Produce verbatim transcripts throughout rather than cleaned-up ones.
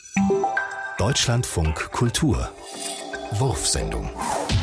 Deutschlandfunk Kultur. Wurfsendung.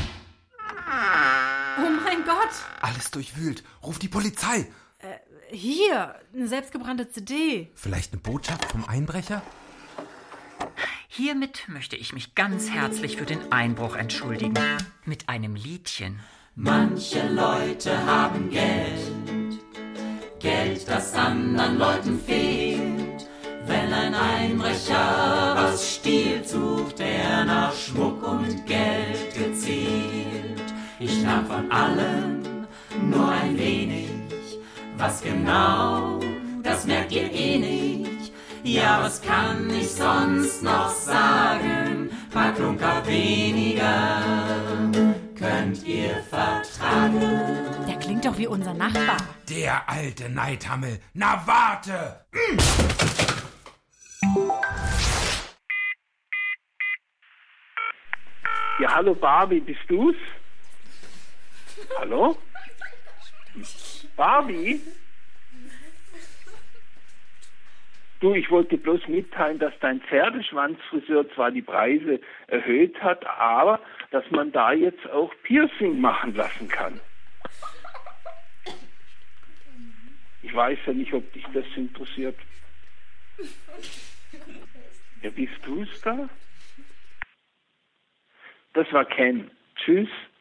Oh mein Gott! Alles durchwühlt. Ruf die Polizei. Äh, hier, eine selbstgebrannte C D. Vielleicht eine Botschaft vom Einbrecher? Hiermit möchte ich mich ganz herzlich für den Einbruch entschuldigen. Mit einem Liedchen. Manche Leute haben Geld, Geld, das anderen Leuten fehlt. Wenn ein Einbrecher was stiehlt, sucht er nach Schmuck und Geld gezielt. Ich nahm von allem nur ein wenig, was genau, das merkt ihr eh nicht. Ja, was kann ich sonst noch sagen? Paar Klunker weniger könnt ihr vertragen. Der klingt doch wie unser Nachbar. Der alte Neidhammel. Na warte! Hm. Ja, hallo Barbie, bist du's? Hallo? Barbie? Du, ich wollte bloß mitteilen, dass dein Pferdeschwanzfriseur zwar die Preise erhöht hat, aber dass man da jetzt auch Piercing machen lassen kann. Ich weiß ja nicht, ob dich das interessiert. Ja, bist du's da? Das war Ken. Tschüss.